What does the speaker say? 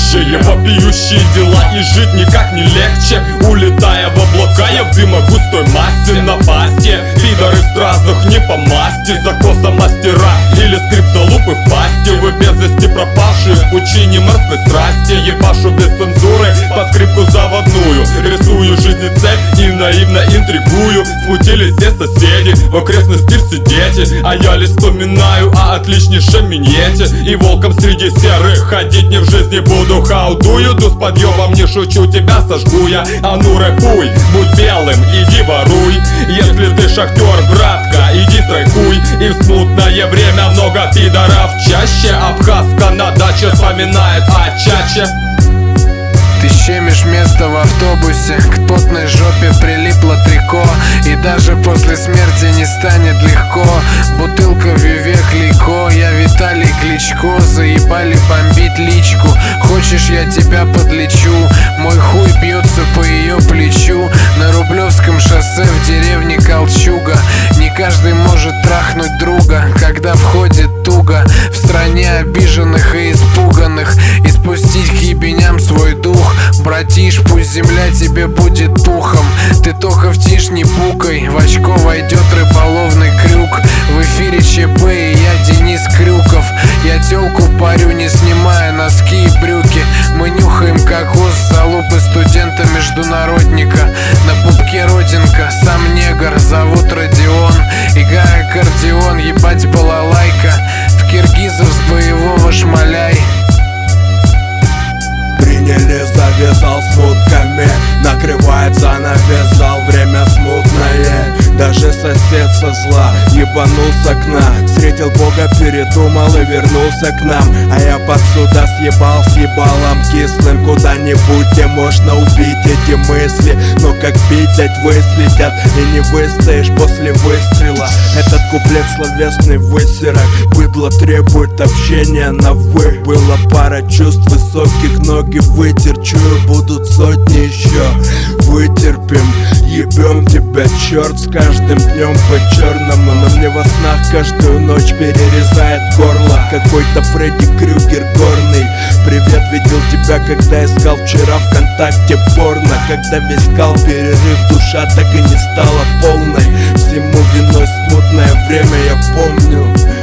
Прочие вопиющие дела, и жить никак не легче. Улетая в облака, я в дыма густой массе на пасте. Пидоры в стразах не по масти, закоса мастера или скриптолупы в пасти. Вы без вести пропавшие в пучине морской страсти. Ебашу без цензуры под скрипку заводную. Рисую жизни цель и наивно интригую. Смутились все соседи, в окрестности все дети. А я лишь вспоминаю о отличнейшем миньете. И волком среди серых ходить не в жизни буду. Хаудую, ду с подъемом, не шучу, тебя сожгу я. А ну рэпуй, будь белым, иди воруй. Если ты шахтер, братка, иди страйкуй. И в смутное время много пидоров чаще. Абхазка на даче вспоминает о чаче. Ты щемишь место в автобусе, к потной жопе прилипло трико. И даже после смерти не станет легко. Бутылка Вивек Лико, я Виталий Кличко. Заебали бомбить личку, хочешь я тебя подлечу. Мой хуй бьется по ее плечу. На Рублевском шоссе в деревне Колчуга. Не каждый может трахнуть друга, когда входит туго. В стране обиженных и испуганных, и спустить к ебеням свой дух. Братиш, пусть земля тебе будет пухом. Ты только в тишь не пукай, в очко войдет рыболовный крюк. В эфире ЧП и я Денис Крюков. Я тёлку парю, не снимая носки и брюки. Мы нюхаем кокос, залупы студента-международника. На пупке родинка, сам негр, зовут Родион. Играй аккордеон, ебать балалайка. В киргизов с боевого шмаляй. Приняли, завязал с мутками, накрывается навязал, время смутное. Даже сосед со зла ебанул с окна, встретил Бога, передумал и вернулся к нам. А я под сюда съебал с ебалом кислым куда-нибудь, где можно убить эти мысли. Но как пить выследят, и не выстоишь после выстрела. Этот куплет словесный высерок, быдло требует общения на вы. Была пара чувств высоких, ноги вытер, чую, будут сотни еще. Вытерпим, ебем тебя, черт, с каждым днем по-черному. Но мне во снах каждую ночь перерезает горло какой-то Фредди Крюгер горный. Привет, видел тебя, когда искал вчера ВКонтакте порно. Когда весь кал перерыв, душа так и не стала полной. Всему виной смутное время, я помню.